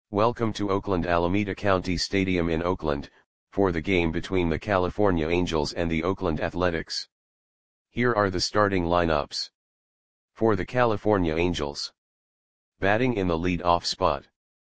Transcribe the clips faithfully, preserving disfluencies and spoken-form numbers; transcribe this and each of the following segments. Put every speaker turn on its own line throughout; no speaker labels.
Welcome to Oakland Alameda County Stadium in Oakland, for the game between the California Angels and the Oakland Athletics. Here are the starting lineups. For the California Angels. Batting in the lead-off spot.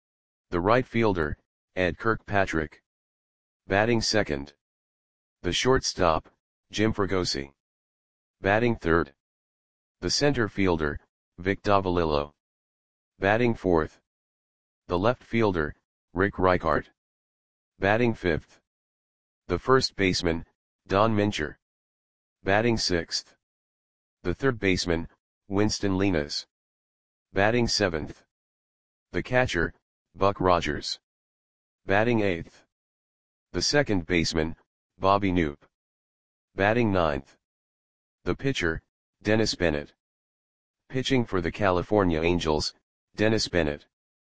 The right fielder, Ed Kirkpatrick. Batting second. The shortstop, Jim Fregosi. Batting third. The center fielder, Vic Davalillo. Batting fourth. The left fielder, Rick Reichart. Batting fifth. The first baseman, Don Mincher. Batting sixth. The third baseman, Winston Linares. Batting seventh. The catcher, Buck Rogers. Batting eighth. The second baseman, Bobby Knoop. Batting ninth. The pitcher, Dennis Bennett. Pitching for the California Angels, Dennis Bennett.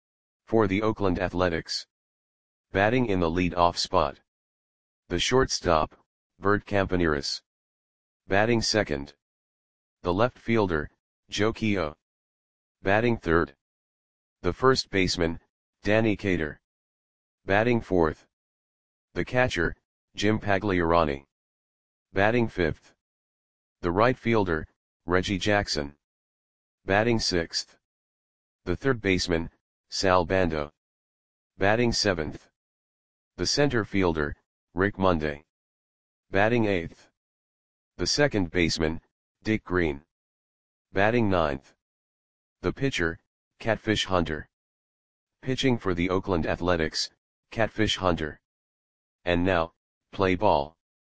For the Oakland Athletics. Batting in the lead-off spot. The shortstop, Bert Campaneris. Batting second. The left fielder, Joe Keough. Batting third. The first baseman, Danny Cater. Batting fourth. The catcher, Jim Pagliarani. Batting fifth. The right fielder, Reggie Jackson. Batting sixth. The third baseman, Sal Bando. Batting seventh. The center fielder, Rick Monday. Batting eighth. The second baseman, Dick Green. Batting ninth. The pitcher, Catfish Hunter. Pitching for the Oakland Athletics, Catfish Hunter. And now, play ball.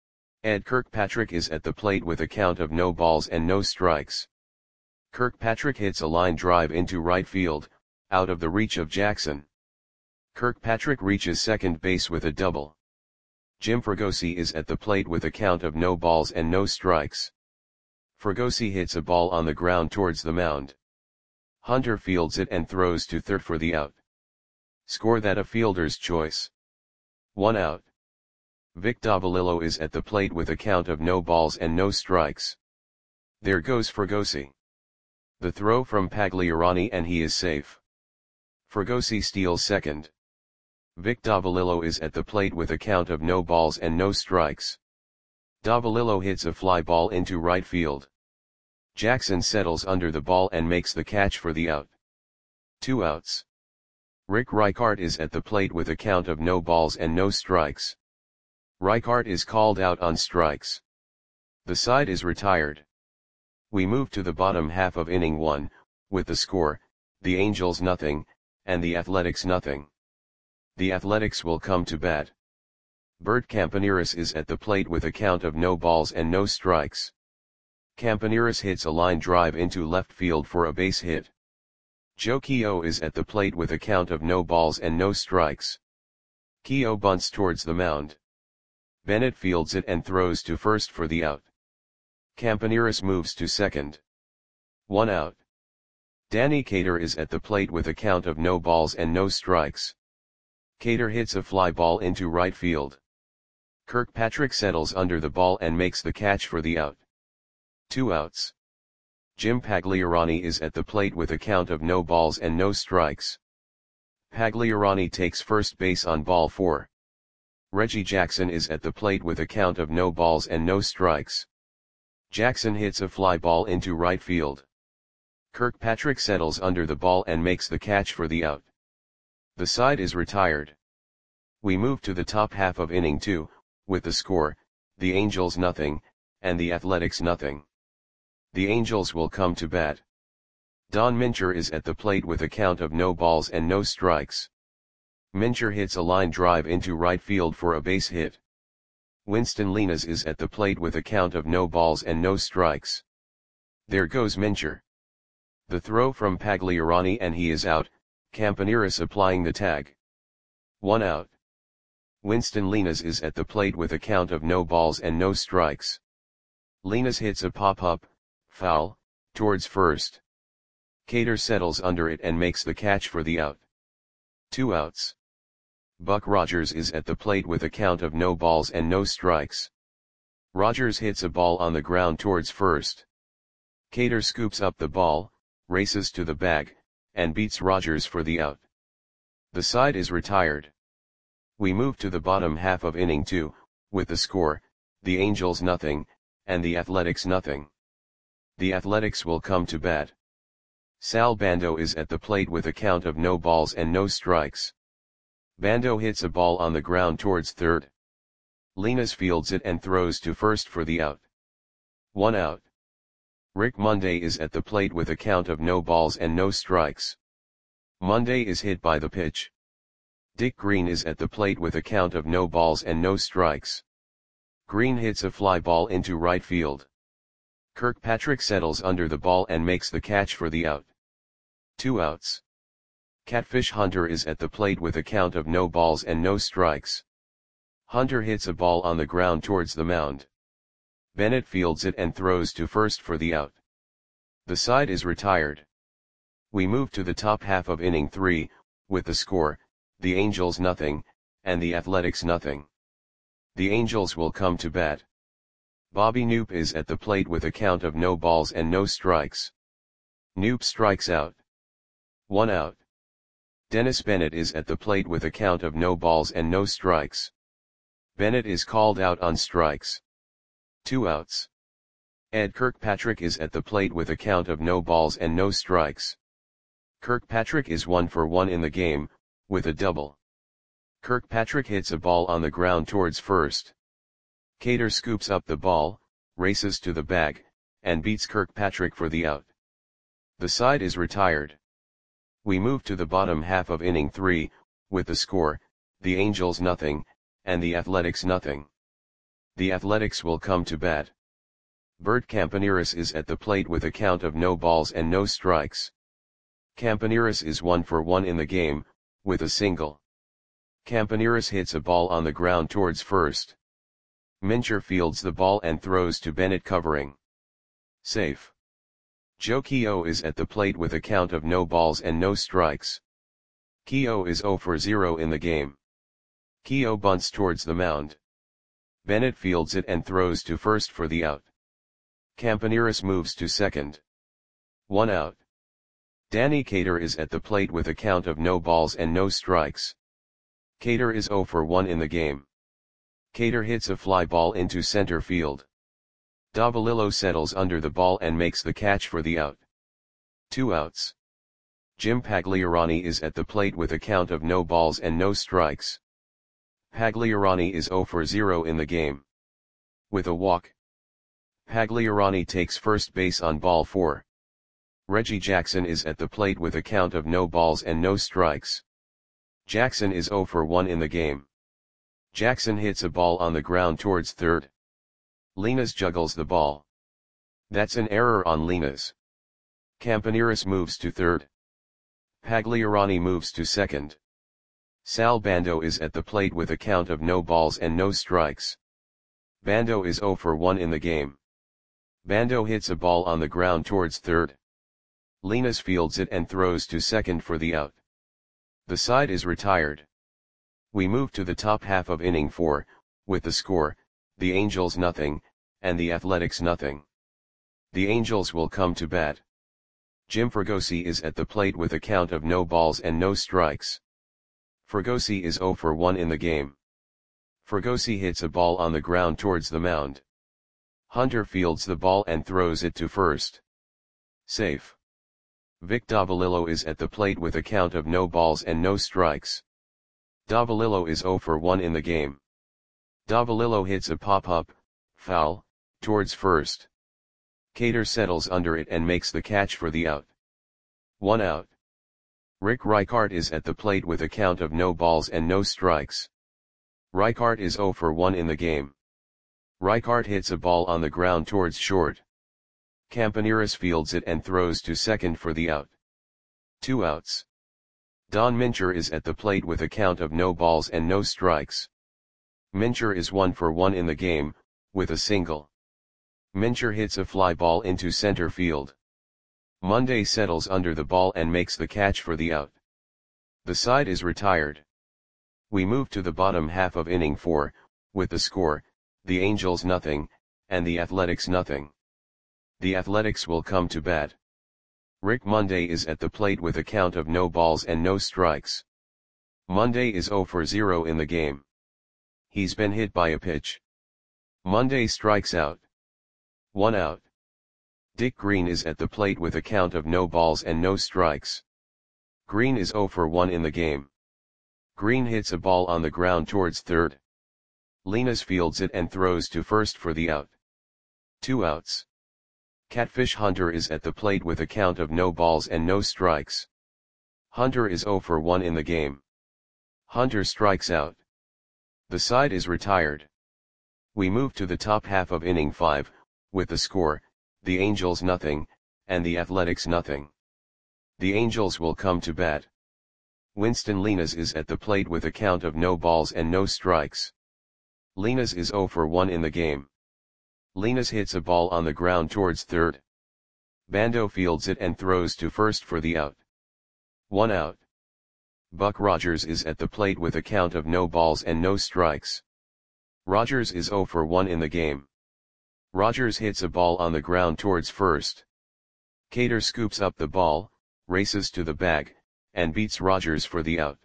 Ed Kirkpatrick is at the plate with a count of no balls and no strikes. Kirkpatrick hits a line drive into right field, out of the reach of Jackson. Kirkpatrick reaches second base with a double. Jim Fregosi is at the plate with a count of no balls and no strikes. Fregosi hits a ball on the ground towards the mound. Hunter fields it and throws to third for the out. Score that a fielder's choice. One out. Vic Davalillo is at the plate with a count of no balls and no strikes. There goes Fregosi. The throw from Pagliarani and he is safe. Fregosi steals second. Vic Davalillo is at the plate with a count of no balls and no strikes. Davalillo hits a fly ball into right field. Jackson settles under the ball and makes the catch for the out. Two outs. Rick Reichart is at the plate with a count of no balls and no strikes. Reichart is called out on strikes. The side is retired. We move to the bottom half of inning one, with the score, the Angels nothing, and the Athletics nothing. The Athletics will come to bat. Bert Campaneris is at the plate with a count of no balls and no strikes. Campaneris hits a line drive into left field for a base hit. Joe Keough is at the plate with a count of no balls and no strikes. Keough bunts towards the mound. Bennett fields it and throws to first for the out. Campaneris moves to second. One out. Danny Cater is at the plate with a count of no balls and no strikes. Cater hits a fly ball into right field. Kirkpatrick settles under the ball and makes the catch for the out. Two outs. Jim Pagliarani is at the plate with a count of no balls and no strikes. Pagliarani takes first base on ball four. Reggie Jackson is at the plate with a count of no balls and no strikes. Jackson hits a fly ball into right field. Kirkpatrick settles under the ball and makes the catch for the out. The side is retired. We move to the top half of inning two, with the score, the Angels nothing, and the Athletics nothing. The Angels will come to bat. Don Mincher is at the plate with a count of no balls and no strikes. Mincher hits a line drive into right field for a base hit. Winston Linares is at the plate with a count of no balls and no strikes. There goes Mincher. The throw from Pagliarani and he is out, Campaneris applying the tag. One out. Winston Linares is at the plate with a count of no balls and no strikes. Linares hits a pop-up, foul, towards first. Cater settles under it and makes the catch for the out. Two outs. Buck Rogers is at the plate with a count of no balls and no strikes. Rogers hits a ball on the ground towards first. Cater scoops up the ball, races to the bag, and beats Rogers for the out. The side is retired. We move to the bottom half of inning two, with the score, the Angels nothing, and the Athletics nothing. The Athletics will come to bat. Sal Bando is at the plate with a count of no balls and no strikes. Bando hits a ball on the ground towards third. Linas fields it and throws to first for the out. One out. Rick Monday is at the plate with a count of no balls and no strikes. Monday is hit by the pitch. Dick Green is at the plate with a count of no balls and no strikes. Green hits a fly ball into right field. Kirkpatrick settles under the ball and makes the catch for the out. Two outs. Catfish Hunter is at the plate with a count of no balls and no strikes. Hunter hits a ball on the ground towards the mound. Bennett fields it and throws to first for the out. The side is retired. We move to the top half of inning three, with the score, the Angels nothing, and the Athletics nothing. The Angels will come to bat. Bobby Knoop is at the plate with a count of no balls and no strikes. Knoop strikes out. One out. Dennis Bennett is at the plate with a count of no balls and no strikes. Bennett is called out on strikes. Two outs. Ed Kirkpatrick is at the plate with a count of no balls and no strikes. Kirkpatrick is one for one in the game, with a double. Kirkpatrick hits a ball on the ground towards first. Cater scoops up the ball, races to the bag, and beats Kirkpatrick for the out. The side is retired. We move to the bottom half of inning three, with the score, the Angels nothing, and the Athletics nothing. The Athletics will come to bat. Bert Campaneris is at the plate with a count of no balls and no strikes. Campaneris is one for one in the game, with a single. Campaneris hits a ball on the ground towards first. Mincher fields the ball and throws to Bennett covering. Safe. Joe Keogh is at the plate with a count of no balls and no strikes. Keogh is zero for zero in the game. Keogh bunts towards the mound. Bennett fields it and throws to first for the out. Campaneris moves to second. One out. Danny Cater is at the plate with a count of no balls and no strikes. Cater is zero for one in the game. Cater hits a fly ball into center field. Davalillo settles under the ball and makes the catch for the out. Two outs. Jim Pagliarani is at the plate with a count of no balls and no strikes. Pagliarani is zero for zero in the game. With a walk. Pagliarani takes first base on ball four. Reggie Jackson is at the plate with a count of no balls and no strikes. Jackson is zero for one in the game. Jackson hits a ball on the ground towards third. Linas juggles the ball. That's an error on Linas. Campaneris moves to third. Pagliarani moves to second. Sal Bando is at the plate with a count of no balls and no strikes. Bando is zero for one in the game. Bando hits a ball on the ground towards third. Linas fields it and throws to second for the out. The side is retired. We move to the top half of inning four, with the score, the Angels nothing, and the Athletics nothing. The Angels will come to bat. Jim Fregosi is at the plate with a count of no balls and no strikes. Fregosi is zero for one in the game. Fregosi hits a ball on the ground towards the mound. Hunter fields the ball and throws it to first. Safe. Vic Davalillo is at the plate with a count of no balls and no strikes. Davalillo is zero for one in the game. Davalillo hits a pop-up, foul, towards first. Cater settles under it and makes the catch for the out. One out. Rick Reichart is at the plate with a count of no balls and no strikes. Reichart is zero for one in the game. Reichart hits a ball on the ground towards short. Campaneris fields it and throws to second for the out. Two outs. Don Mincher is at the plate with a count of no balls and no strikes. Mincher is one for one in the game, with a single. Mincher hits a fly ball into center field. Monday settles under the ball and makes the catch for the out. The side is retired. We move to the bottom half of inning four, with the score, the Angels nothing, and the Athletics nothing. The Athletics will come to bat. Rick Monday is at the plate with a count of no balls and no strikes. Monday is zero for zero in the game. He's been hit by a pitch. Monday strikes out. One out. Dick Green is at the plate with a count of no balls and no strikes. Green is zero for one in the game. Green hits a ball on the ground towards third. Linas fields it and throws to first for the out. Two outs. Catfish Hunter is at the plate with a count of no balls and no strikes. Hunter is zero for one in the game. Hunter strikes out. The side is retired. We move to the top half of inning five, with the score, the Angels nothing, and the Athletics nothing. The Angels will come to bat. Winston Linas is at the plate with a count of no balls and no strikes. Linas is zero for one in the game. Linas hits a ball on the ground towards third. Bando fields it and throws to first for the out. One out. Buck Rogers is at the plate with a count of no balls and no strikes. Rogers is zero for one in the game. Rogers hits a ball on the ground towards first. Cater scoops up the ball, races to the bag, and beats Rogers for the out.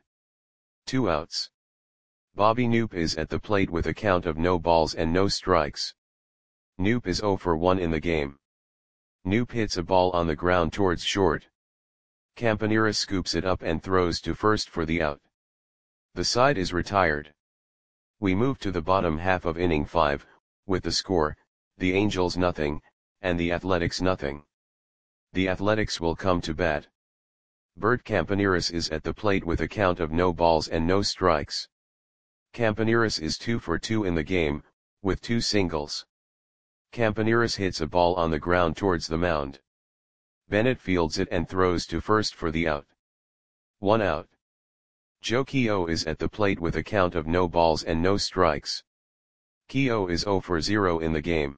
Two outs. Bobby Knoop is at the plate with a count of no balls and no strikes. Knoop is zero for one in the game. Knoop hits a ball on the ground towards short. Campaneris scoops it up and throws to first for the out. The side is retired. We move to the bottom half of inning five, with the score, the Angels nothing, and the Athletics nothing. The Athletics will come to bat. Bert Campaneris is at the plate with a count of no balls and no strikes. Campaneris is two for two in the game, with two singles. Campaneris hits a ball on the ground towards the mound. Bennett fields it and throws to first for the out. One out. Joe Keogh is at the plate with a count of no balls and no strikes. Keogh is zero for zero in the game.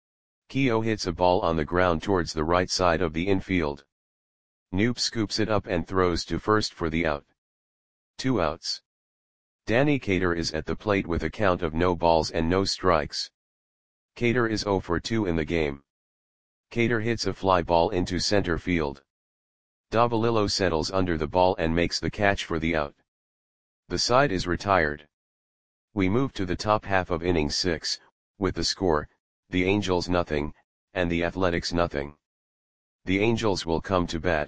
Keogh hits a ball on the ground towards the right side of the infield. Knoop scoops it up and throws to first for the out. Two outs. Danny Cater is at the plate with a count of no balls and no strikes. Cater is zero for two in the game. Cater hits a fly ball into center field. Davalillo settles under the ball and makes the catch for the out. The side is retired. We move to the top half of inning six, with the score, the Angels nothing, and the Athletics nothing. The Angels will come to bat.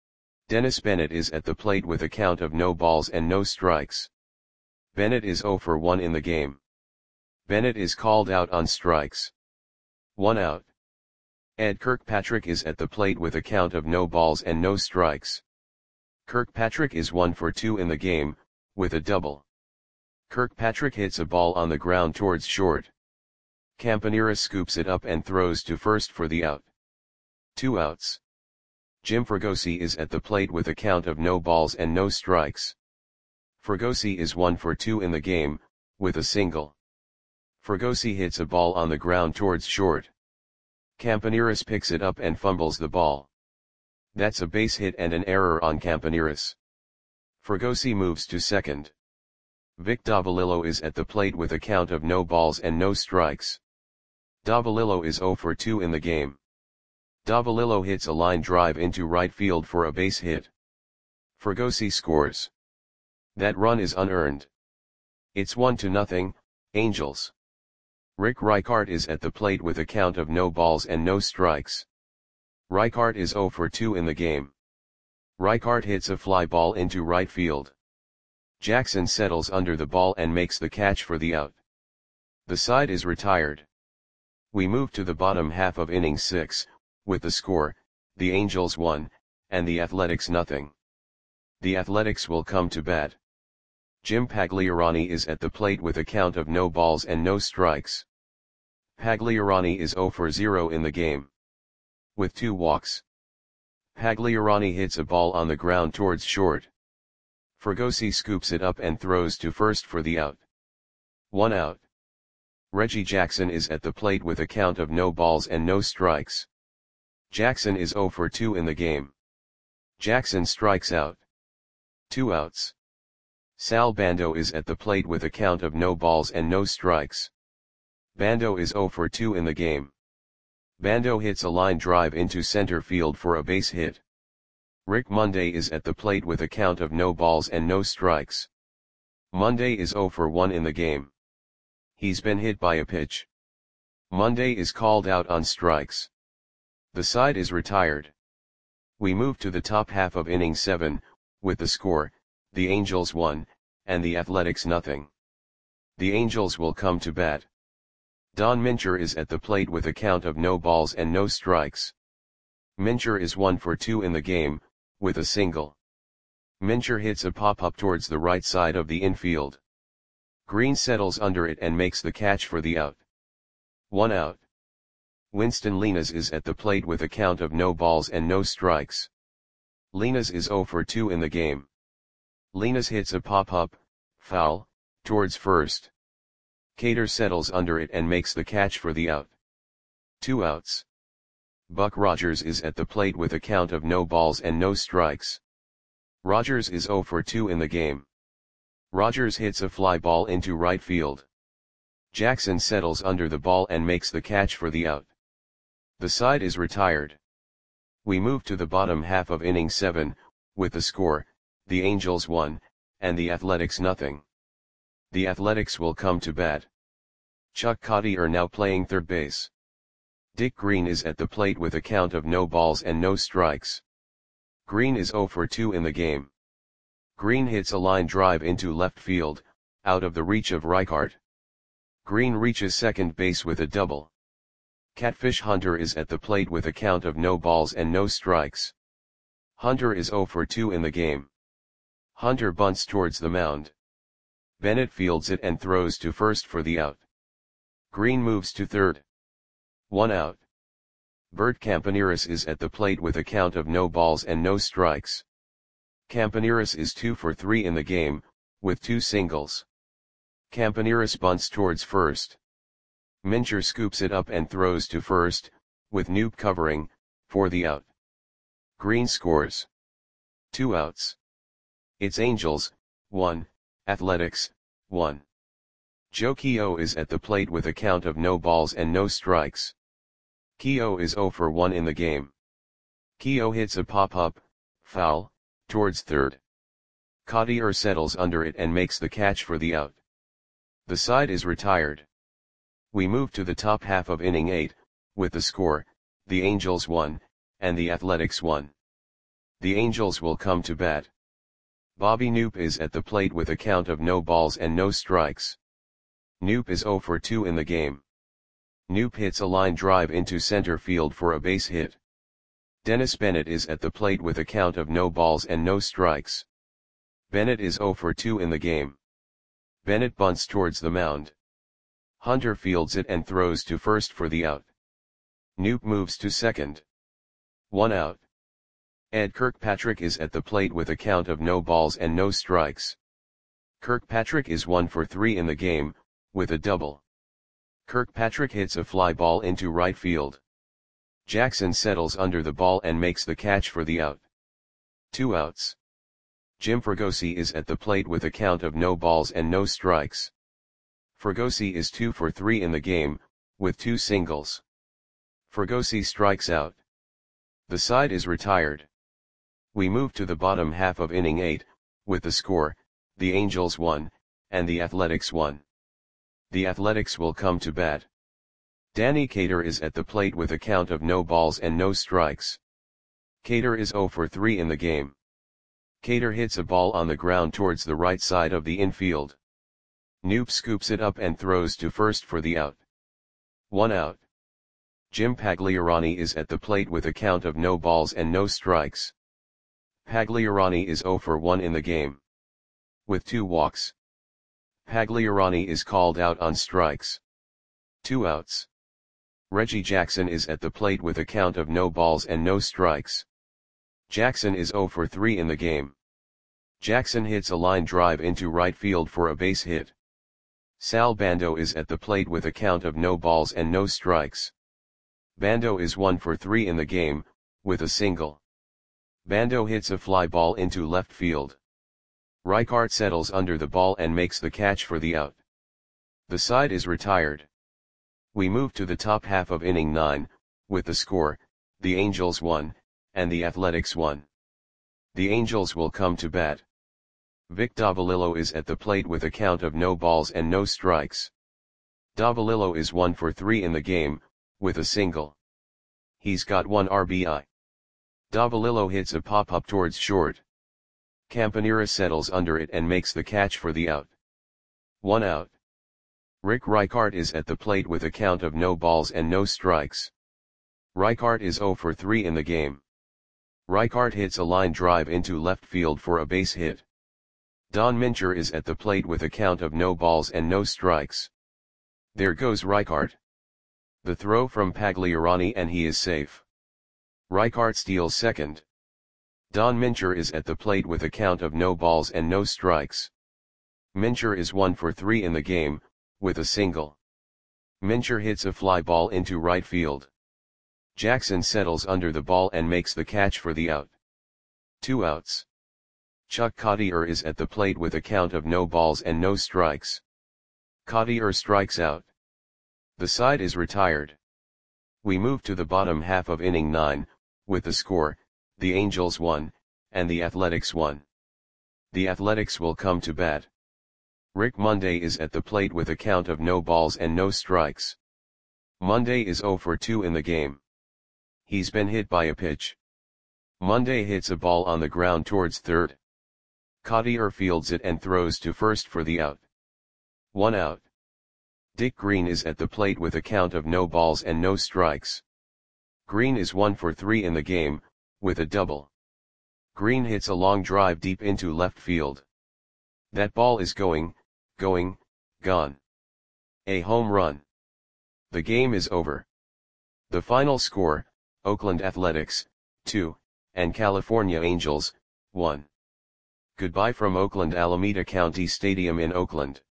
Dennis Bennett is at the plate with a count of no balls and no strikes. Bennett is zero for one in the game. Bennett is called out on strikes. One out. Ed Kirkpatrick is at the plate with a count of no balls and no strikes. Kirkpatrick is one for two in the game, with a double. Kirkpatrick hits a ball on the ground towards short. Campaneris scoops it up and throws to first for the out. Two outs. Jim Fregosi is at the plate with a count of no balls and no strikes. Fregosi is one for two in the game, with a single. Fregosi hits a ball on the ground towards short. Campaneris picks it up and fumbles the ball. That's a base hit and an error on Campaneris. Fregosi moves to second. Vic Davalillo is at the plate with a count of no balls and no strikes. Davalillo is zero for two in the game. Davalillo hits a line drive into right field for a base hit. Fregosi scores. That run is unearned. It's one to nothing, Angels. Rick Reichart is at the plate with a count of no balls and no strikes. Reichart is zero for two in the game. Reichart hits a fly ball into right field. Jackson settles under the ball and makes the catch for the out. The side is retired. We move to the bottom half of inning six, with the score, the Angels one, and the Athletics nothing. The Athletics will come to bat. Jim Pagliarani is at the plate with a count of no balls and no strikes. Pagliarani is zero for zero in the game. With two walks. Pagliarani hits a ball on the ground towards short. Fregosi scoops it up and throws to first for the out. One out. Reggie Jackson is at the plate with a count of no balls and no strikes. Jackson is zero for two in the game. Jackson strikes out. Two outs. Sal Bando is at the plate with a count of no balls and no strikes. Bando is zero for two in the game. Bando hits a line drive into center field for a base hit. Rick Monday is at the plate with a count of no balls and no strikes. Monday is zero for one in the game. He's been hit by a pitch. Monday is called out on strikes. The side is retired. We move to the top half of inning seven, with the score, the Angels one, and the Athletics nothing. The Angels will come to bat. Don Mincher is at the plate with a count of no balls and no strikes. Mincher is one for two in the game, with a single. Mincher hits a pop-up towards the right side of the infield. Green settles under it and makes the catch for the out. One out. Winston Linares is at the plate with a count of no balls and no strikes. Linares is zero for two in the game. Linares hits a pop-up, foul, towards first. Cater settles under it and makes the catch for the out. Two outs. Buck Rogers is at the plate with a count of no balls and no strikes. Rogers is zero for two in the game. Rogers hits a fly ball into right field. Jackson settles under the ball and makes the catch for the out. The side is retired. We move to the bottom half of inning seven, with the score, the Angels one, and the Athletics nothing. The Athletics will come to bat. Chuck Cottier now playing third base. Dick Green is at the plate with a count of no balls and no strikes. Green is zero for two in the game. Green hits a line drive into left field, out of the reach of Reichart. Green reaches second base with a double. Catfish Hunter is at the plate with a count of no balls and no strikes. Hunter is zero for two in the game. Hunter bunts towards the mound. Bennett fields it and throws to first for the out. Green moves to third. One out. Bert Campaneris is at the plate with a count of no balls and no strikes. Campaneris is two for three in the game, with two singles. Campaneris bunts towards first. Mincher scoops it up and throws to first, with Knoop covering, for the out. Green scores. Two outs. It's Angels, one, Athletics, one. Joe Keogh is at the plate with a count of no balls and no strikes. Keogh is zero for one in the game. Keogh hits a pop-up, foul, towards third. Cottier settles under it and makes the catch for the out. The side is retired. We move to the top half of inning eight, with the score, the Angels one, and the Athletics one. The Angels will come to bat. Bobby Knoop is at the plate with a count of no balls and no strikes. Knoop is zero for two in the game. Knoop hits a line drive into center field for a base hit. Dennis Bennett is at the plate with a count of no balls and no strikes. Bennett is zero for two in the game. Bennett bunts towards the mound. Hunter fields it and throws to first for the out. Knoop moves to second. One out. Ed Kirkpatrick is at the plate with a count of no balls and no strikes. Kirkpatrick is one for three in the game, with a double. Kirkpatrick hits a fly ball into right field. Jackson settles under the ball and makes the catch for the out. Two outs. Jim Fregosi is at the plate with a count of no balls and no strikes. Fregosi is two for three in the game, with two singles. Fregosi strikes out. The side is retired. We move to the bottom half of inning eight, with the score, the Angels one, and the Athletics one. The Athletics will come to bat. Danny Cater is at the plate with a count of no balls and no strikes. Cater is zero for three in the game. Cater hits a ball on the ground towards the right side of the infield. Knoop scoops it up and throws to first for the out. One out. Jim Pagliarani is at the plate with a count of no balls and no strikes. Pagliarani is zero for one in the game. With two walks. Pagliarani is called out on strikes. Two outs. Reggie Jackson is at the plate with a count of no balls and no strikes. Jackson is zero for three in the game. Jackson hits a line drive into right field for a base hit. Sal Bando is at the plate with a count of no balls and no strikes. Bando is one for three in the game, with a single. Bando hits a fly ball into left field. Reichart settles under the ball and makes the catch for the out. The side is retired. We move to the top half of inning nine, with the score, the Angels one, and the Athletics one. The Angels will come to bat. Vic Davalillo is at the plate with a count of no balls and no strikes. Davalillo is one for three in the game, with a single. He's got one R B I. Davalillo hits a pop-up towards short. Campanera settles under it and makes the catch for the out. One out. Rick Reichart is at the plate with a count of no balls and no strikes. Reichart is zero for three in the game. Reichart hits a line drive into left field for a base hit. Don Mincher is at the plate with a count of no balls and no strikes. There goes Reichart. The throw from Pagliarani and he is safe. Reichart steals second. Don Mincher is at the plate with a count of no balls and no strikes. Mincher is one for three in the game, with a single. Mincher hits a fly ball into right field. Jackson settles under the ball and makes the catch for the out. Two outs. Chuck Cottier is at the plate with a count of no balls and no strikes. Cottier strikes out. The side is retired. We move to the bottom half of inning nine, with the score, the Angels won, and the Athletics won. The Athletics will come to bat. Rick Monday is at the plate with a count of no balls and no strikes. Monday is zero for two in the game. He's been hit by a pitch. Monday hits a ball on the ground towards third. Cottier fields it and throws to first for the out. One out. Dick Green is at the plate with a count of no balls and no strikes. Green is one for three in the game, with a double. Green hits a long drive deep into left field. That ball is going, going, gone. A home run. The game is over. The final score, Oakland Athletics, two, and California Angels, one. Goodbye from Oakland Alameda County Stadium in Oakland.